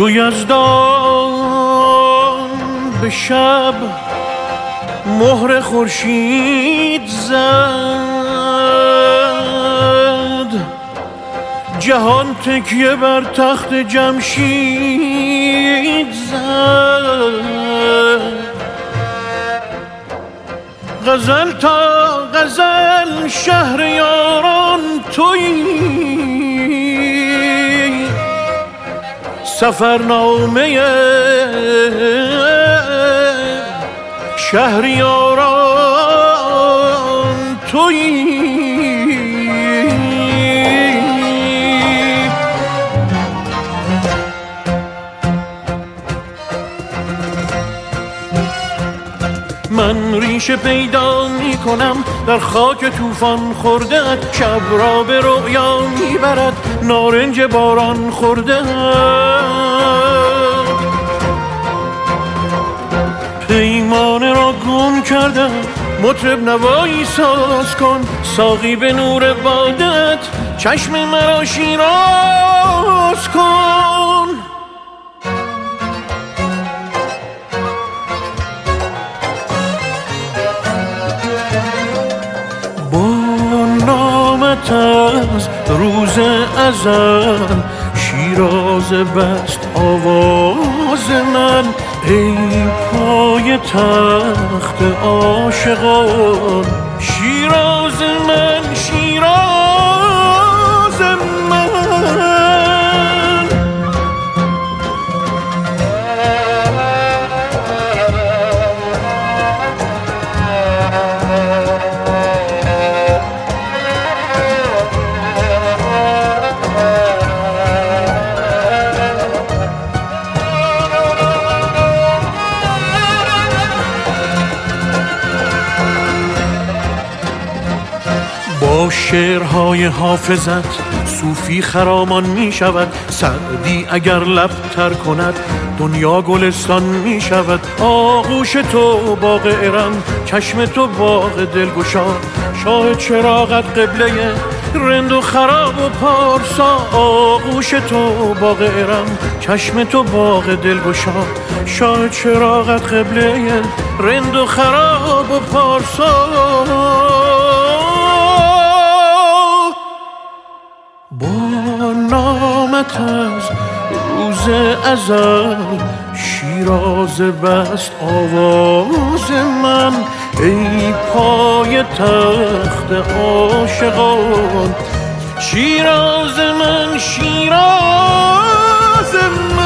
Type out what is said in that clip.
چو یزدان به شب مهر خورشید زد، جهان تکیه بر تخت جمشید زد. غزل تا غزل شهریاران تویی، سفرنامه شهریاران تویی. من ریشه پیدا می کنم در خاک طوفان خورده، شب را به رؤیا می برد نارنج باران خورده. پیمانه را گم کردم، مطرب نوایی ساز کن، ساقی به نور بادت چشم مرا شیراز کن. از روز ازل شیراز بست آواز من، ای پای تخت عاشقان شیراز من، شیراز من. با شعرهای حافظت صوفی خرامان می شود، سعدی اگر لب تر کند دنیا گلستان می شود. آغوش تو باغ ارم، چشم تو باغ دلگشا، شاه چراغت قبله رند و خراب و پارسا. آغوش تو باغ ارم، چشم تو باغ دلگشا، شاه چراغت قبله رند و خراب و پارسا. با نامت از روز ازل شیراز بست آواز من، ای پای تخت عاشقان شیراز من، شیراز من.